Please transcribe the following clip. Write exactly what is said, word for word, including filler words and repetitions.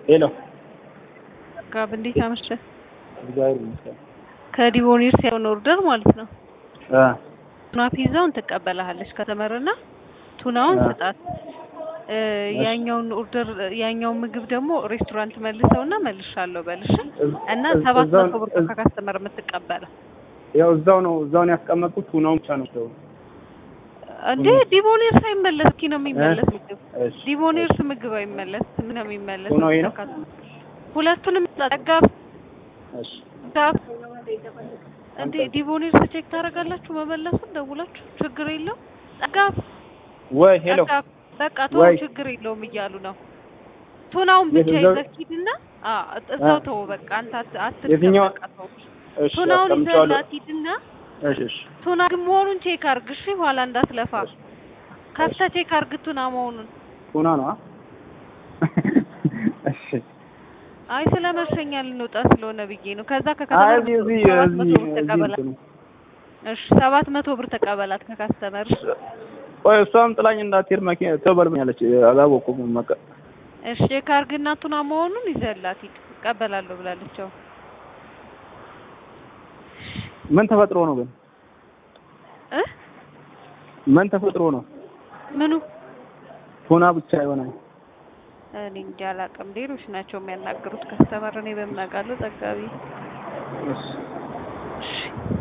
ሄሎ ጋብ እንዴት አመሸ? እግዚአብሔር ይመስገን። ከዲቦኒርስ ያውን ኦርደር ማለት ነው። አ ቱና ፒዛውን ትቀበላለች ከተመረና ቱናውን ስጣት። ያኛውን ኦርደር ያኛውን ምግብ ደግሞ ሬስቶራንት መልሰውና መልሻለሁ በልሽ እና ሰባት መቶ ብር ከካስተመር የምትቀበለው ያው እዛው ነው እዛው ነው ያስቀመጥኩት። ቱናውን ብቻ ነው ሰው እንዴ ዲቦኒርስ አይመለስ ኪ ነው የሚመለስ ምግብ ዲቦኒርስ ምግብ አይመለስ ምን ነው የሚመለስ ሁለቱንም ተጠጋብ እሺ ታፍ እንዴ ዲቦኒርስ ቼክ ታረጋላችሁ መመለሱን ደውላችሁ ችግር የለው ጠጋብ ወይ ሄሎ በቃ ተው ችግር የለውም እያሉ ነው ቱናውን ብቻ ይዘኪድና አ እዛው ተው በቃ አንተ አትበቃ ተው ቱናውን ይዘላቲድና እሺ እሺ ቱና ግን መሆኑን ቼክ አርግ እሺ ኋላ እንዳትለፋ ከፍተ ቼክ አርግ ቱና መሆኑን ቱና ነው እሺ አይ ስለመሸኛል እንውጣ ስለሆነ ብዬ ነው ከዛ ከከተማ ሰባት መቶ ብር ተቀበላት እሺ ሰባት መቶ ብር ተቀበላት ከካስተመር ወይ እሷም ጥላኝ እንዳትሄድ መኪና ተበልኛለች አላወቁም መቀ እሺ ቼክ አርግና ቱና መሆኑን ይዘላት ይቀበላለሁ ብላለች ምን ተፈጥሮ ነው ግን እ ምን ተፈጥሮ ነው ምኑ ቱና ብቻ ይሆናል እኔ እንጃ አላውቅም ሌሎች ናቸው የሚያናገሩት ከስተመር እኔ በምን አውቃለሁ ዘጋቢ እሺ